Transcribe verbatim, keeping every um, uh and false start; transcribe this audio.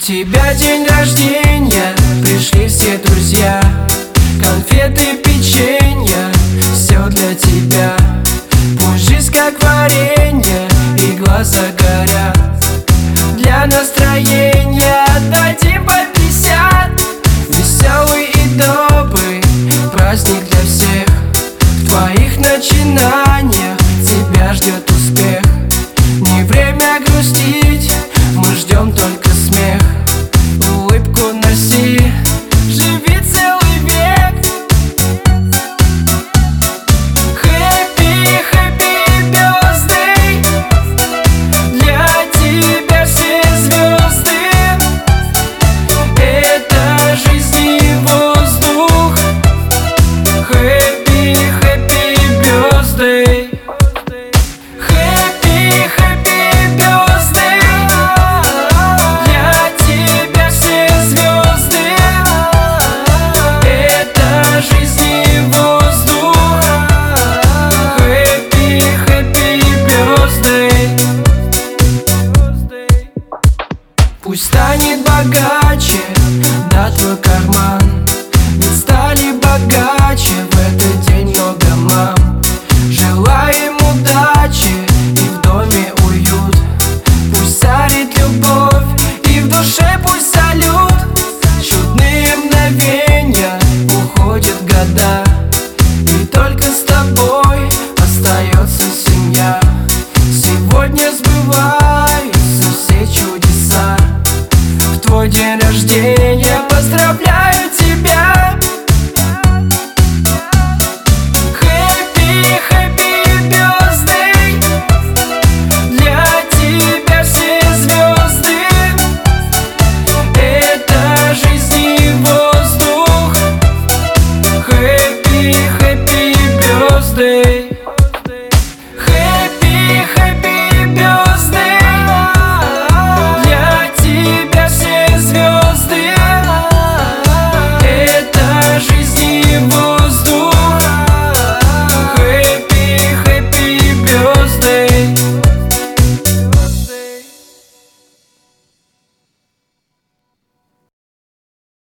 тебя день рождения, пришли все друзья. Конфеты, печенье, все для тебя. Пусть жизнь как варенье и глаза горят. Для настроения дадим по пятьдесят. Веселый и добрый праздник для всех. В твоих начинаниях тебя ждет успех. Не время грустить, мы ждем только смех. Улыбку носи, живи целый век. Happy, happy birthday. Для тебя все звезды. Это жизнь и воздух. Happy, happy birthday. Happy, happy birthday. Для тебя все звезды. Это жизнь и воздух. Happy, happy birthday. Пусть станет богаче, да, твой карман. Ведь стали богаче в этот день много мам. Желаем удачи и в доме уют. Пусть царит любовь и в душе пусть салют. Чудные мгновения, уходят года, и только с тобой остается семья. Сегодня сбываются все чудеса. В твой день рождения поздравляю тебя. Happy, happy birthday. Для тебя все звезды. Это жизнь и воздух. Happy, happy birthday.